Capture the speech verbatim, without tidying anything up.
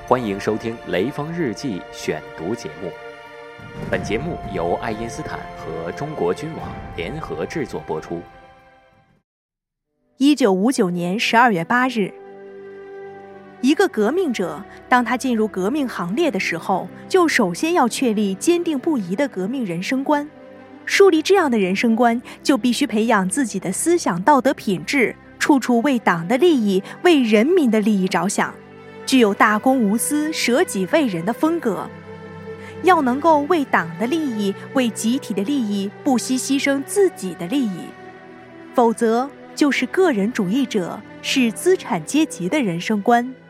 欢迎收听《雷锋日记》选读节目。本节目由爱因斯坦和中国军网联合制作播出。 一九五九年十二月八日，一个革命者，当他进入革命行列的时候，就首先要确立坚定不移的革命人生观。树立这样的人生观，就必须培养自己的思想道德品质，处处为党的利益、为人民的利益着想，具有大公无私、舍己为人的风格。要能够为党的利益、为集体的利益，不惜牺牲自己的利益，否则就是个人主义者，是资产阶级的人生观。